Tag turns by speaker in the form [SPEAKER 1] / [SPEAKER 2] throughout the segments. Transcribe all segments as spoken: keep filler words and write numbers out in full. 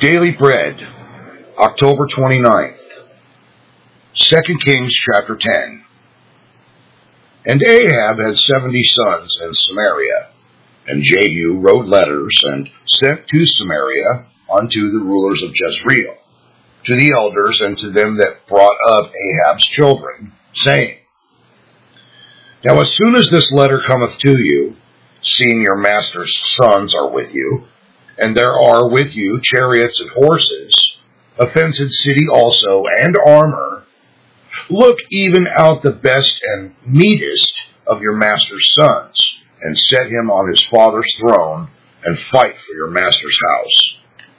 [SPEAKER 1] Daily Bread, October twenty-ninth, Second Kings chapter ten. And Ahab had seventy sons in Samaria, and Jehu wrote letters and sent to Samaria unto the rulers of Jezreel, to the elders and to them that brought up Ahab's children, saying, Now as soon as this letter cometh to you, seeing your master's sons are with you, and there are with you chariots and horses, a fenced city also, and armor, look even out the best and meetest of your master's sons, and set him on his father's throne, and fight for your master's house.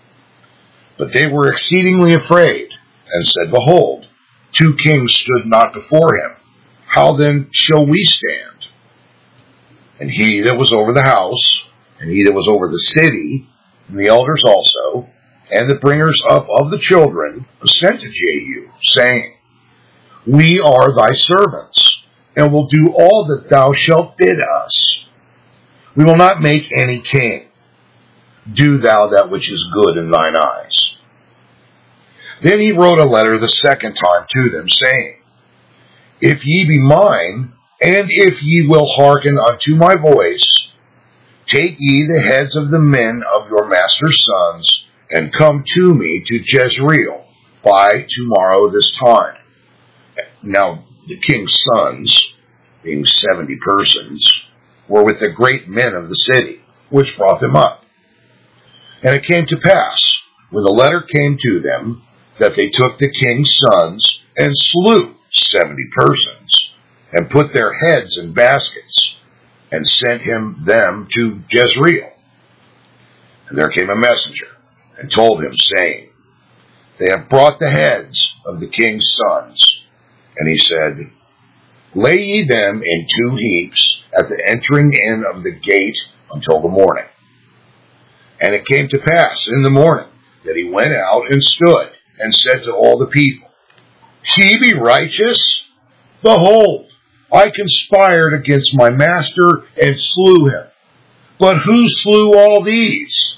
[SPEAKER 1] But they were exceedingly afraid, and said, Behold, two kings stood not before him. How then shall we stand? And he that was over the house, and he that was over the city, and the elders also, and the bringers up of the children, sent to Jehu, saying, We are thy servants, and will do all that thou shalt bid us. We will not make any king. Do thou that which is good in thine eyes. Then he wrote a letter the second time to them, saying, If ye be mine, and if ye will hearken unto my voice, take ye the heads of the men of your master's sons, and come to me to Jezreel by tomorrow this time. Now the king's sons, being seventy persons, were with the great men of the city, which brought them up. And it came to pass, when the letter came to them, that they took the king's sons, and slew seventy persons, and put their heads in baskets, and sent him them to Jezreel. And there came a messenger, and told him, saying, They have brought the heads of the king's sons. And he said, Lay ye them in two heaps at the entering in of the gate until the morning. And it came to pass in the morning that he went out and stood, and said to all the people, Ye be righteous? Behold, I conspired against my master, and slew him. But who slew all these?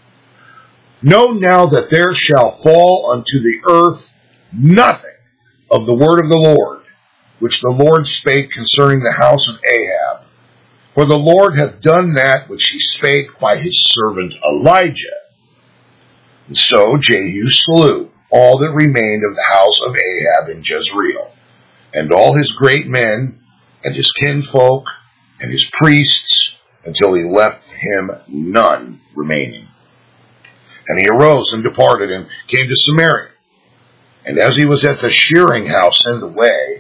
[SPEAKER 1] Know now that there shall fall unto the earth nothing of the word of the Lord, which the Lord spake concerning the house of Ahab. For the Lord hath done that which he spake by his servant Elijah. And so Jehu slew all that remained of the house of Ahab in Jezreel, and all his great men, and his kinfolk, and his priests, until he left him none remaining. And he arose and departed, and came to Samaria. And as he was at the shearing house in the way,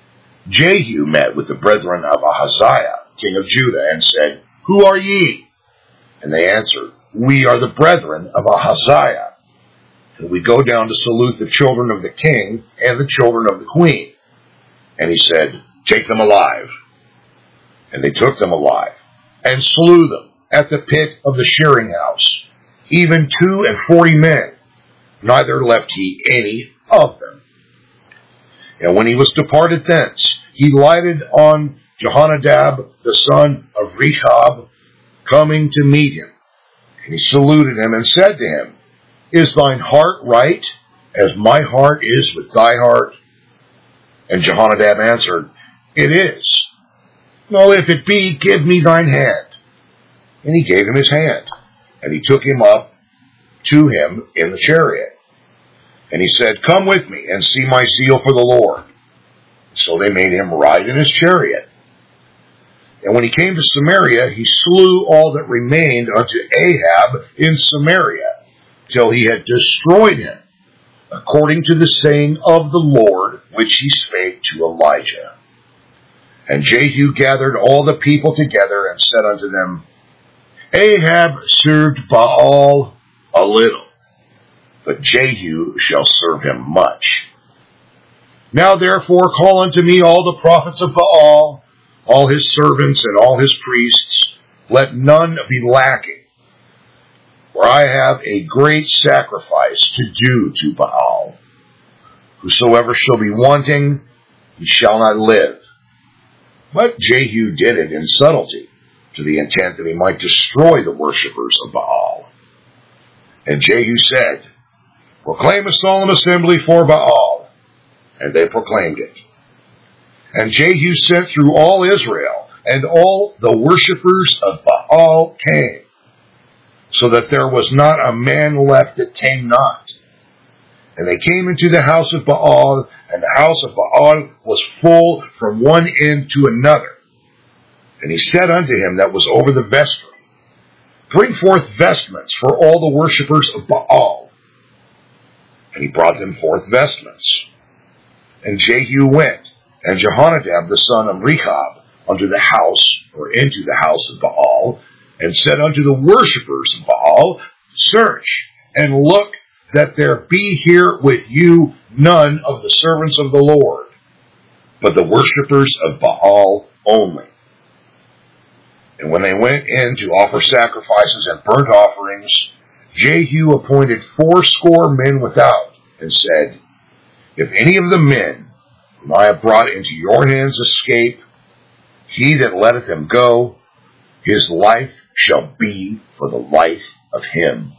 [SPEAKER 1] Jehu met with the brethren of Ahaziah, king of Judah, and said, Who are ye? And they answered, We are the brethren of Ahaziah, and we go down to salute the children of the king and the children of the queen. And he said, Take them alive. And they took them alive, and slew them at the pit of the shearing house, even two and forty men, neither left he any of them. And when he was departed thence, he lighted on Jehonadab, the son of Rechab, coming to meet him. And he saluted him, and said to him, Is thine heart right, as my heart is with thy heart? And Jehonadab answered, It is. Well, if it be, give me thine hand. And he gave him his hand, and he took him up to him in the chariot. And he said, Come with me, and see my zeal for the Lord. So they made him ride in his chariot. And when he came to Samaria, he slew all that remained unto Ahab in Samaria, till he had destroyed him, according to the saying of the Lord, which he spake to Elijah. And Jehu gathered all the people together, and said unto them, Ahab served Baal a little, but Jehu shall serve him much. Now therefore call unto me all the prophets of Baal, all his servants and all his priests, let none be lacking. For I have a great sacrifice to do to Baal. Whosoever shall be wanting, he shall not live. But Jehu did it in subtlety, to the intent that he might destroy the worshippers of Baal. And Jehu said, proclaim a solemn assembly for Baal. And they proclaimed it. And Jehu sent through all Israel, and all the worshippers of Baal came, so that there was not a man left that came not. And they came into the house of Baal, and the house of Baal was full from one end to another. And he said unto him that was over the vestry, bring forth vestments for all the worshippers of Baal. And he brought them forth vestments. And Jehu went, and Jehonadab the son of Rechab, unto the house, or into the house of Baal, and said unto the worshippers of Baal, search, and look, that there be here with you none of the servants of the Lord, but the worshippers of Baal only. And when they went in to offer sacrifices and burnt offerings, Jehu appointed fourscore men without, and said, if any of the men whom I have brought into your hands escape, he that letteth him go, his life shall be for the life of him.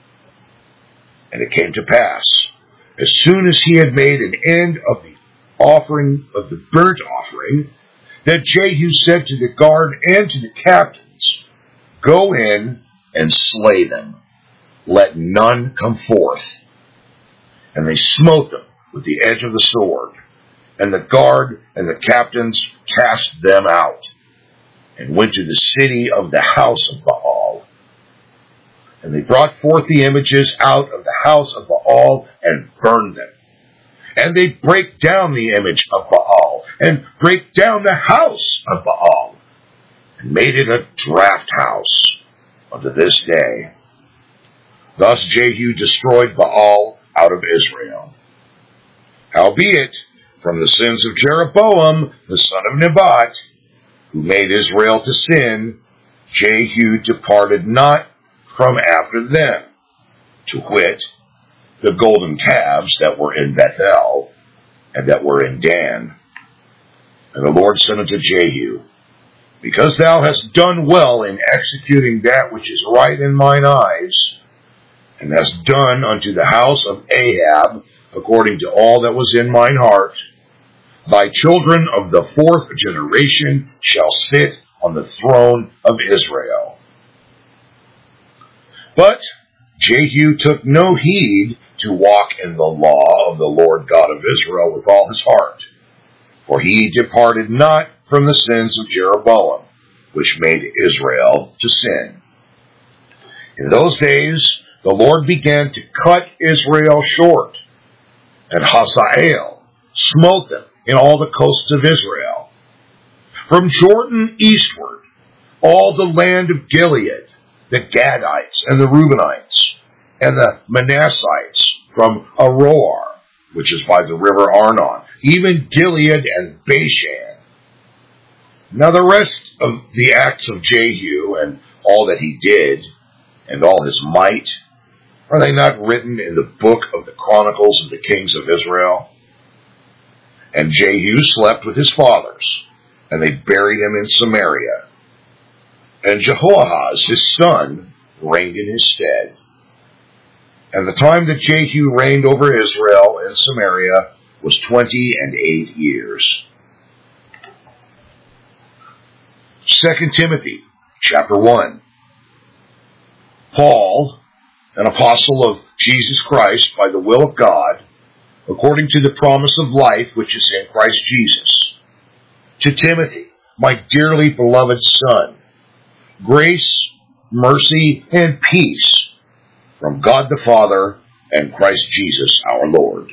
[SPEAKER 1] And it came to pass, as soon as he had made an end of the offering of the burnt offering, that Jehu said to the guard and to the captains, go in and slay them. Let none come forth. And they smote them with the edge of the sword. And the guard and the captains cast them out, and went to the city of the house of Baal. And they brought forth the images out of the house of Baal, and burned them. And they break down the image of Baal, and break down the house of Baal, and made it a draught house unto this day. Thus Jehu destroyed Baal out of Israel. Howbeit, from the sins of Jeroboam, the son of Nebat, who made Israel to sin, Jehu departed not from after them, to wit, the golden calves that were in Bethel, and that were in Dan. And the Lord said unto Jehu, because thou hast done well in executing that which is right in mine eyes, and hast done unto the house of Ahab according to all that was in mine heart, thy children of the fourth generation shall sit on the throne of Israel. But Jehu took no heed to walk in the law of the Lord God of Israel with all his heart, for he departed not from the sins of Jeroboam, which made Israel to sin. In those days the Lord began to cut Israel short, and Hazael smote them in all the coasts of Israel. From Jordan eastward, all the land of Gilead, the Gadites and the Reubenites, and the Manassites from Aroer, which is by the river Arnon, even Gilead and Bashan. Now the rest of the acts of Jehu, and all that he did, and all his might, are they not written in the book of the Chronicles of the Kings of Israel? And Jehu slept with his fathers, and they buried him in Samaria. And Jehoahaz his son reigned in his stead. And the time that Jehu reigned over Israel in Samaria was twenty and eight years. Second Timothy chapter one. Paul, an apostle of Jesus Christ by the will of God, according to the promise of life which is in Christ Jesus, to Timothy, my dearly beloved son, grace, mercy, and peace from God the Father and Christ Jesus our Lord.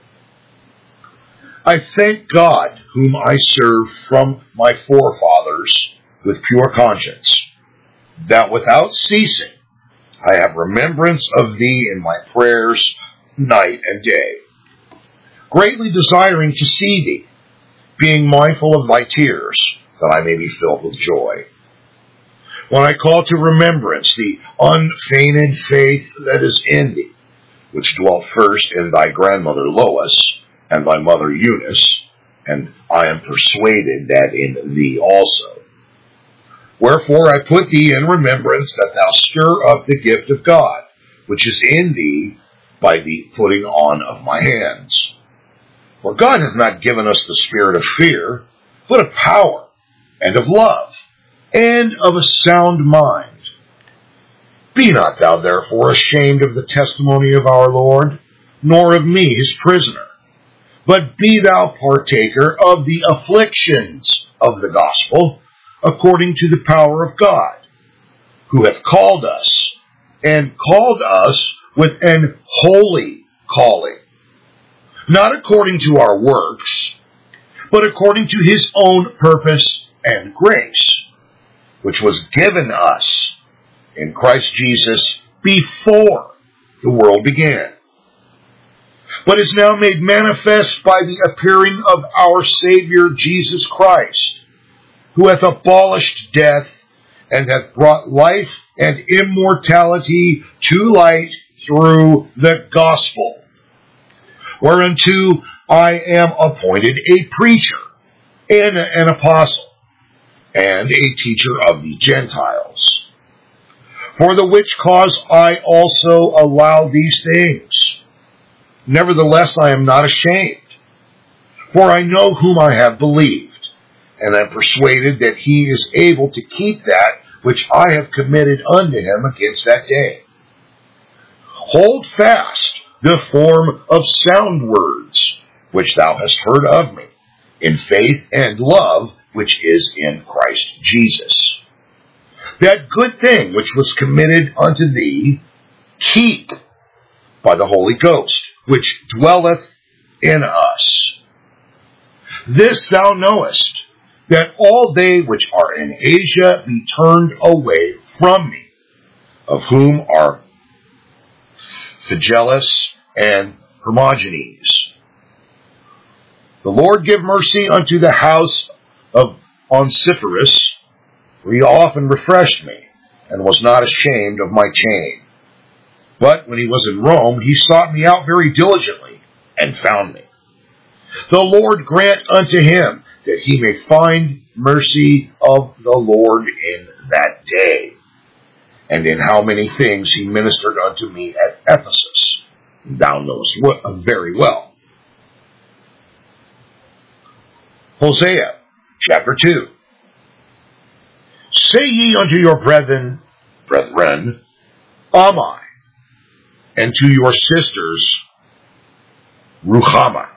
[SPEAKER 1] I thank God, whom I serve from my forefathers with pure conscience, that without ceasing I have remembrance of thee in my prayers night and day, greatly desiring to see thee, being mindful of thy tears, that I may be filled with joy. When I call to remembrance the unfeigned faith that is in thee, which dwelt first in thy grandmother Lois and thy mother Eunice, and I am persuaded that in thee also. Wherefore I put thee in remembrance that thou stir up the gift of God, which is in thee by the putting on of my hands. For God hath not given us the spirit of fear, but of power, and of love, and of a sound mind. Be not thou therefore ashamed of the testimony of our Lord, nor of me his prisoner, but be thou partaker of the afflictions of the gospel, according to the power of God, who hath called us, and called us with an holy calling, not according to our works, but according to his own purpose and grace, which was given us in Christ Jesus before the world began, but is now made manifest by the appearing of our Savior Jesus Christ, who hath abolished death, and hath brought life and immortality to light through the gospel, whereunto I am appointed a preacher, and an apostle, and a teacher of the Gentiles. For the which cause I also allow these things. Nevertheless, I am not ashamed, for I know whom I have believed, and am persuaded that he is able to keep that which I have committed unto him against that day. Hold fast the form of sound words, which thou hast heard of me, in faith and love which is in Christ Jesus. That good thing which was committed unto thee, keep by the Holy Ghost, which dwelleth in us. This thou knowest, that all they which are in Asia be turned away from me, of whom are Phygellus and Hermogenes. The Lord give mercy unto the house of Onesiphorus, for he often refreshed me, and was not ashamed of my chain. But when he was in Rome, he sought me out very diligently, and found me. The Lord grant unto him that he may find mercy of the Lord in that day. And in how many things he ministered unto me at Ephesus, thou knowest very well. Hosea chapter two. Say ye unto your brethren, brethren, Am I, and to your sisters, Ruhamah.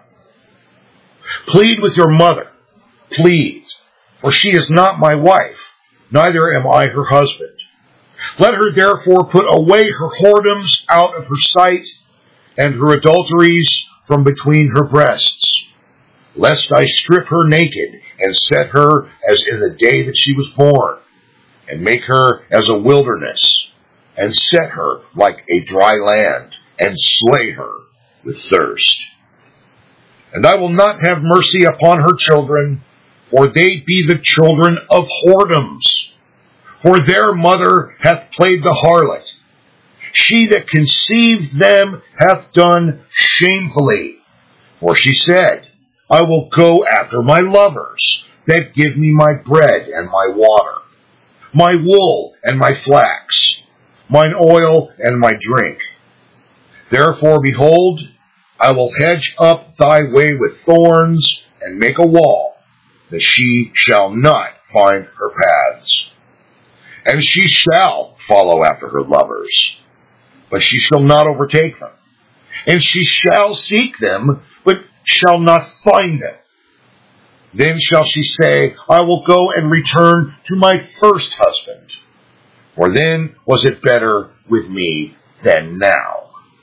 [SPEAKER 1] Plead with your mother, plead, for she is not my wife, neither am I her husband. Let her therefore put away her whoredoms out of her sight, and her adulteries from between her breasts, lest I strip her naked, and set her as in the day that she was born, and make her as a wilderness, and set her like a dry land, and slay her with thirst. And I will not have mercy upon her children, for they be the children of whoredoms. For their mother hath played the harlot. She that conceived them hath done shamefully. For she said, I will go after my lovers, that give me my bread and my water, my wool and my flax, mine oil and my drink. Therefore, behold, I will hedge up thy way with thorns, and make a wall, that she shall not find her paths. And she shall follow after her lovers, but she shall not overtake them. And she shall seek them, but shall not find them. Then shall she say, I will go and return to my first husband, for then was it better with me than now.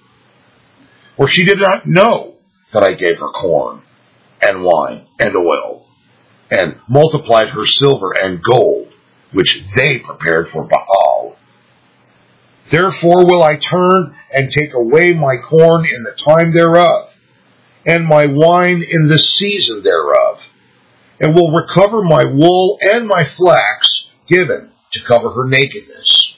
[SPEAKER 1] For she did not know that I gave her corn, and wine, and oil, and multiplied her silver and gold, which they prepared for Baal. Therefore will I turn and take away my corn in the time thereof, and my wine in the season thereof, and will recover my wool and my flax given to cover her nakedness.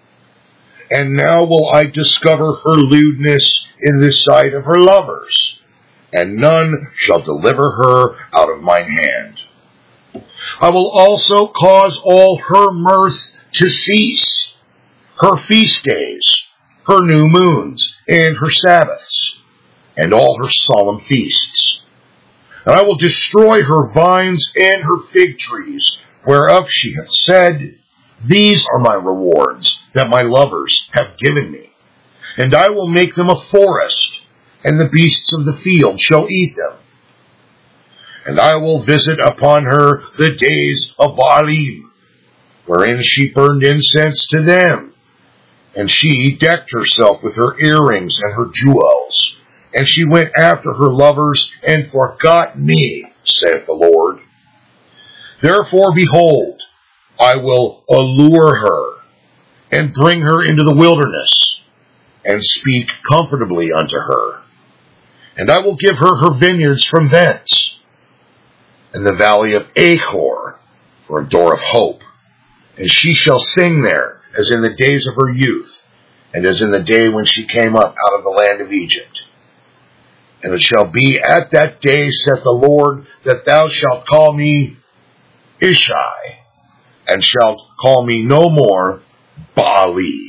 [SPEAKER 1] And now will I discover her lewdness in the sight of her lovers, and none shall deliver her out of mine hand. I will also cause all her mirth to cease, her feast days, her new moons, and her Sabbaths, and all her solemn feasts. And I will destroy her vines and her fig trees, whereof she hath said, These are my rewards that my lovers have given me. And I will make them a forest, and the beasts of the field shall eat them. And I will visit upon her the days of Baalim, wherein she burned incense to them. And she decked herself with her earrings and her jewels. And she went after her lovers and forgot me, saith the Lord. Therefore, behold, I will allure her, and bring her into the wilderness, and speak comfortably unto her. And I will give her her vineyards from thence, and the valley of Achor for a door of hope. And she shall sing there, as in the days of her youth, and as in the day when she came up out of the land of Egypt. And it shall be at that day, saith the Lord, that thou shalt call me Ishai, and shalt call me no more Baali.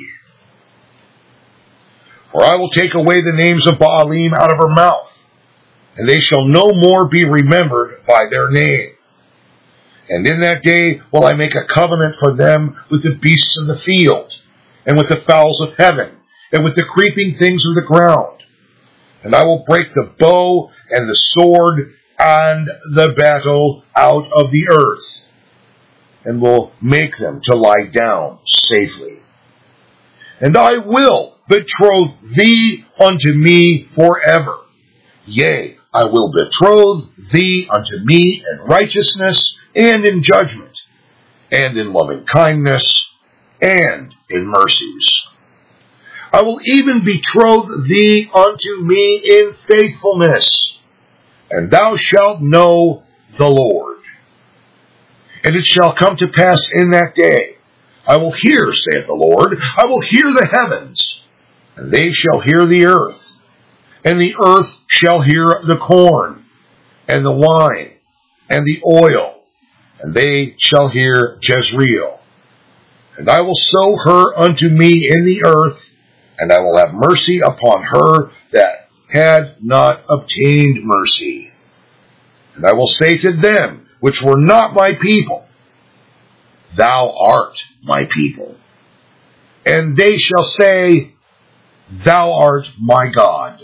[SPEAKER 1] For I will take away the names of Baalim out of her mouth, and they shall no more be remembered by their name. And in that day will I make a covenant for them with the beasts of the field, and with the fowls of heaven, and with the creeping things of the ground. And I will break the bow and the sword and the battle out of the earth, and will make them to lie down safely. And I will betroth thee unto me forever. Yea, I will betroth thee unto me in righteousness and in judgment, and in loving kindness, and in mercies. I will even betroth thee unto me in faithfulness, and thou shalt know the Lord. And it shall come to pass in that day, I will hear, saith the Lord, I will hear the heavens, and they shall hear the earth, and the earth shall hear the corn, and the wine, and the oil, and they shall hear Jezreel. And I will sow her unto me in the earth, and I will have mercy upon her that had not obtained mercy. And I will say to them which were not my people, Thou art my people. And they shall say, Thou art my God.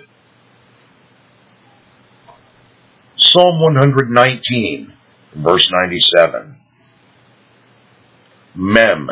[SPEAKER 1] Psalm one nineteen, verse ninety-seven. Mem.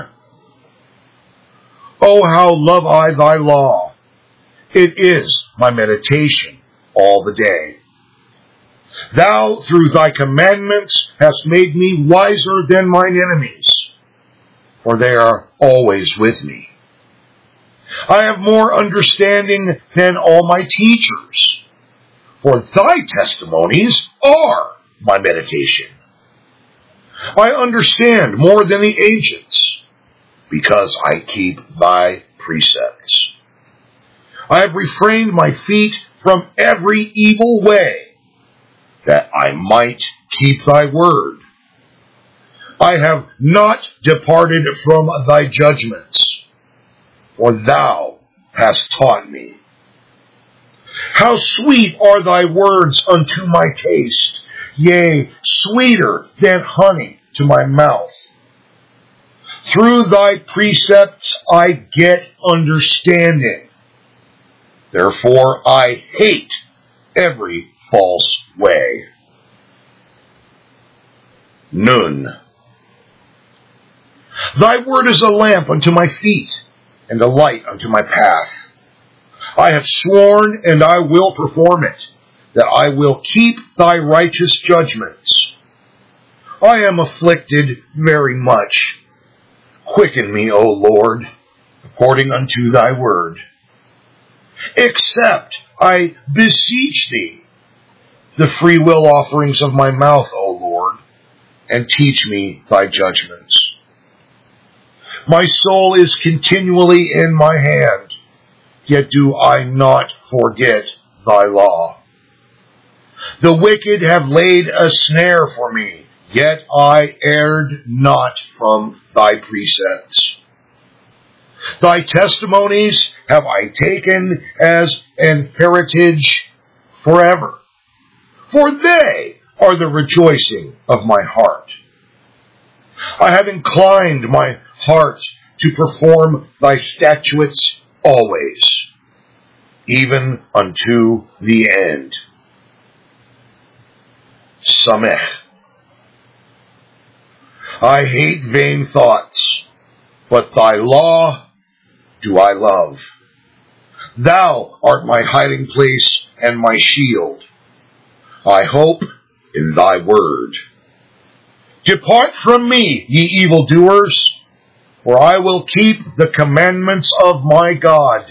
[SPEAKER 1] Oh, how love I thy law! It is my meditation all the day. Thou, through thy commandments, hast made me wiser than mine enemies, for they are always with me. I have more understanding than all my teachers, for thy testimonies are my meditation. I understand more than the ancients, because I keep thy precepts. I have refrained my feet from every evil way, that I might keep thy word. I have not departed from thy judgments, for thou hast taught me. How sweet are thy words unto my taste, yea, sweeter than honey to my mouth. Through thy precepts I get understanding. Therefore I hate every false way. Nun. Thy word is a lamp unto my feet, and a light unto my path. I have sworn, and I will perform it, that I will keep thy righteous judgments. I am afflicted very much. Quicken me, O Lord, according unto thy word. Accept, I beseech thee, the free will offerings of my mouth, O Lord, and teach me thy judgments. My soul is continually in my hand, yet do I not forget thy law. The wicked have laid a snare for me, yet I erred not from thy precepts. Thy testimonies have I taken as an heritage forever, for they are the rejoicing of my heart. I have inclined my heart to perform thy statutes always, even unto the end. Samech. I hate vain thoughts, but thy law do I love. Thou art my hiding place and my shield. I hope in thy word. Depart from me, ye evildoers, for I will keep the commandments of my God.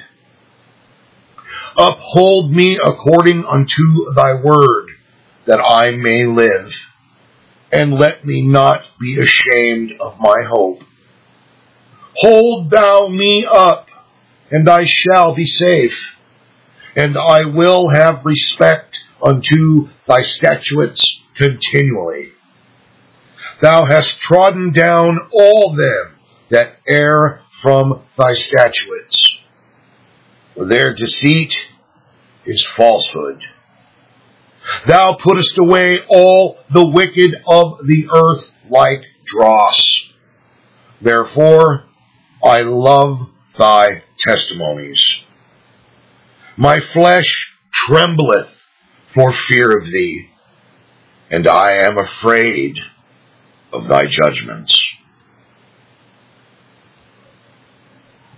[SPEAKER 1] Uphold me according unto thy word, that I may live, and let me not be ashamed of my hope. Hold thou me up, and I shall be safe, and I will have respect unto thy statutes continually. Thou hast trodden down all them that err from thy statutes, for their deceit is falsehood. Thou puttest away all the wicked of the earth like dross. Therefore I love thy testimonies. My flesh trembleth for fear of thee, and I am afraid of thy judgments.